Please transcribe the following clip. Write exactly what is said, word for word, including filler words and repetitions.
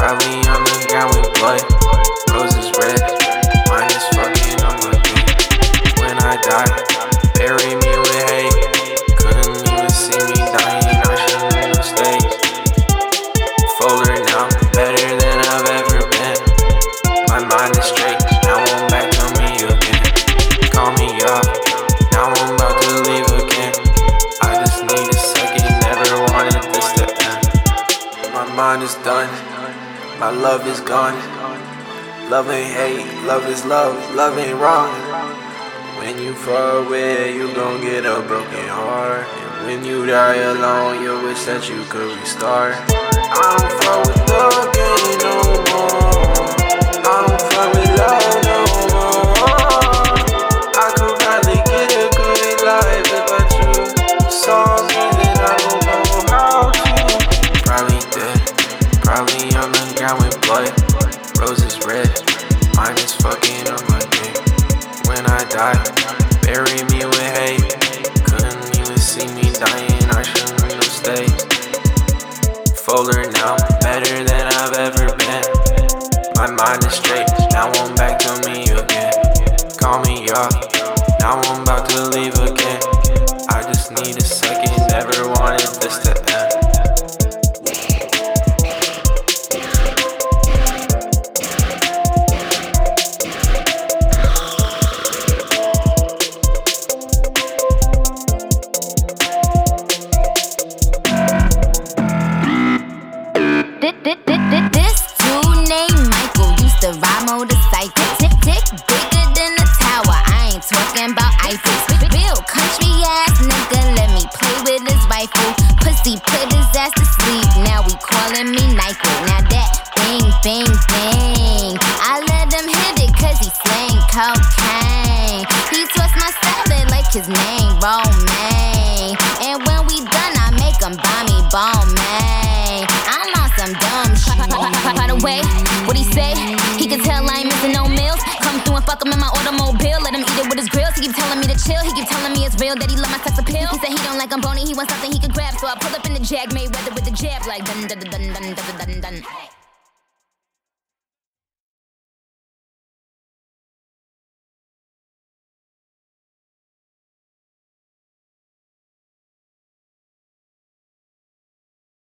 Probably on the ground with blood, roses red. Mine is fucking on my feet. When I die, bury me with hate. Couldn't even see me dying, I shouldn't have stayed. Fuller now, better than I've ever been. My mind is straight, now I'm back on me again. Call me up, now I'm about to leave again. I just need a second, never wanted this to end. My mind is done, my love is gone. Love ain't hate, love is love, love ain't wrong. When you far away, you gon' get a broken heart. And when you die alone, you wish that you could restart. I don't fuck with love game no more. I don't fuck with love no more. I could probably get a good life if I choose. Saw me that I don't know how to. Probably dead, probably on the ground with blood, roses red. Mine is fucking on my dick. When I die, bury me with hate. Couldn't even see me dying, I shouldn't have stayed. Fuller now, better than I've ever been. My mind is straight, now I'm back to me again. Call me up, now I'm about to leave again. I just need a second, never wanted this to end. This dude named Michael used to ride motorcycle. Tick, tick, bigger than a tower. I ain't talking about Eiffel. Real country ass nigga, let me play with his rifle. Pussy put his ass to sleep, now we calling me Nyquil. Now that bang, bang, bang, I let him hit it cause he slang cocaine. He twist my salad like his name Romaine. And when we done, I make him buy me Balmain. I'm on some dumb shit. By the way, what he say? He can tell I ain't missing no meals. Come through and fuck him in my automobile. Let him eat it with his grills. He keep telling me to chill. He keep telling me it's real that he love my sex appeal. He said he don't like I'm bony. He wants something he could grab. So I pull up in the Jag, Mayweather with the jab like dun dun dun dun dun dun dun dun.